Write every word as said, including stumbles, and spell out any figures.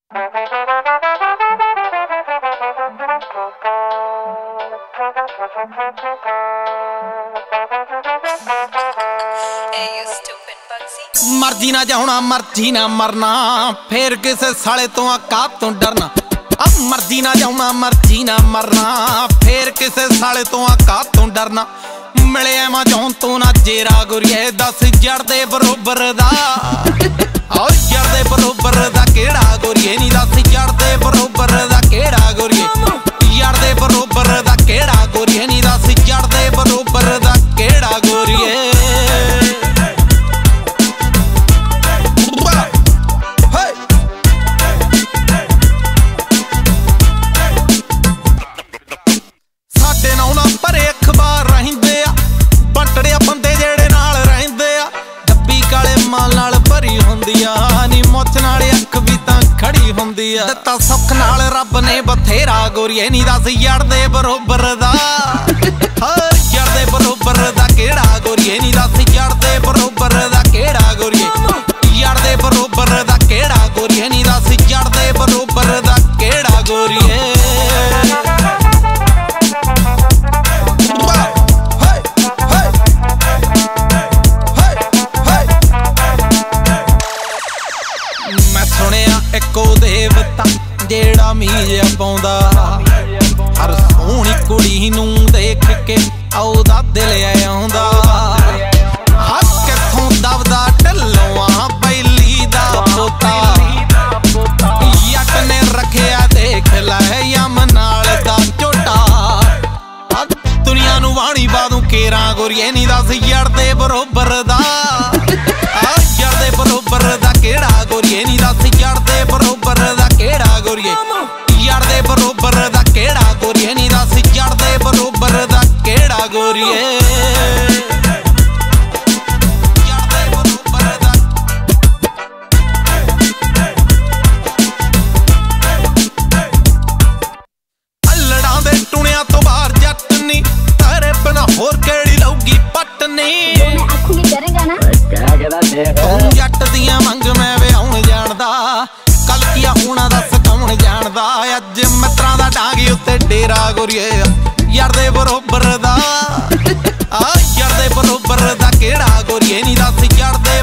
मर्जी ना जाना मर्जी ना मरना, फिर किसे साले तो औकात तो डरना। अब मर्जी ना जाना मर्जी ना मरना, फिर किसे साले तो औकात तो डरना। मिले मैं जौन तो ना जेरा गुरिए, दस जड़ दे बरोबर दा और जड़ दे बरोबर दा केड़ा गुरिए नी, दस जड़ दे बरोबर दा केड़ा गुरिए, जड़ दे बरोबर दा केड़ा गुरिए नी, दस जड़ दे बरोबर दा केड़ा गुरिए। ਦਿੱਤਾ ਸੁੱਖ ਨਾਲ ਰੱਬ ਨੇ ਬਥੇਰਾ ਗੋਰੀਏ ਨੀ, ਦਸ ਯੜ ਦੇ ਬਰੋਬਰ ਦਾ ਯੜ ਦੇ ਬਰੋਬਰ ਦਾ ਕਿਹੜਾ ਗੋਰੀਏ ਨੀ, ਦਸ ਯੜ ਦੇ ਬਰੋਬਰ ਦਾ ਕਿਹੜਾ ਗੋਰੀਏ, ਯੜ ਦੇ ਬਰੋਬਰ ਦਾ ਕਿਹੜਾ ਗੋਰੀਏ ਨੀ, ਦਸ ਯੜ ਦੇ ਬਰੋਬਰ ਦਾ ਕਿਹੜਾ ਗੋਰੀਏ। ਮੈਂ ਸੁਣਿਆ ਇੱਕੋ ਦੇਵਤਾ ਜਿਹੜਾ ਮੀਂਹ ਪਾਉਂਦਾ, ਹਰ ਸੋਹਣੀ ਕੁੜੀ ਨੂੰ ਦੇਖ ਕੇ ਉਹਦਾ ਦਿਲ ਆਉਂਦਾ। ਆ ਕਿੱਥੋਂ ਦਬਦਾ ਢੱਲੋਂ ਪਹਿਲੀ ਦਾ ਪੋਤਾ, ਜੱਟ ਨੇ ਰੱਖਿਆ ਦੇਖ ਲੈ ਯਮ ਨਾਲ ਦਾ ਝੋਟਾ। ਦੁਨੀਆ ਨੂੰ ਵਾਣੀ ਬਾਦੂ ਕੇਰਾਂ ਗੋਰੀਏ ਨੀ, ਦਸ ਯੜ ਦੇ ਬਰੋਬਰ ਦਾ ਯੜ ਦੇ ਬਰੋਬਰ ਦਾ ਕਿਹੜਾ ਗੋਰੀਏ ਨੀ, ਦਸ ਯੜ ਦੇ ਬਰੋਬਰ ਦਾ ਕਿਹੜਾ ਗੋਰੀਏ, ਯੜ ਦੇ ਬਰੋਬਰ ਦਾ ਕਿਹੜਾ ਗੋਰੀਏ ਨੀ, ਦਸ ਯੜ ਦੇ ਬਰੋਬਰ ਦਾ ਕਿਹੜਾ ਗੋਰੀਏ। ਅਲੜਾਂ ਦੇ ਟੁਣਿਆਂ ਤੋਂ ਬਾਹਰ ਜੱਟ ਨੀ, ਤੇਰੇ ਬਿਨਾ ਹੋਰ ਕਿਹੜੀ ਲਊਗੀ ਪੱਟ ਨੀ। ਤੂੰ ਜੱਟ ਦੀਆਂ ਮੰਗ ਮੈਂ ਵਿਆਹੁਣ ਜਾਣਦਾ, ਕੱਲ ਕੀਆ ਹੋਣਾ ਦੱਸ ਕੌਣ ਜਾਣਦਾ। ਅੱਜ ਮਿੱਤਰਾਂ ਦਾ ਡਾਂਗੀ ਉੱਤੇ ਡੇਰਾ ਗੋਰੀਏ, ਯੜ ਦੇ ਬਰੋਬਰ ਦਾ ਆ ਯੜ ਦੇ ਬਰੋਬਰ ਦਾ ਕਿਹੜਾ ਗੋਰੀਏ ਨੀ, ਦਸ ਯੜ ਦੇ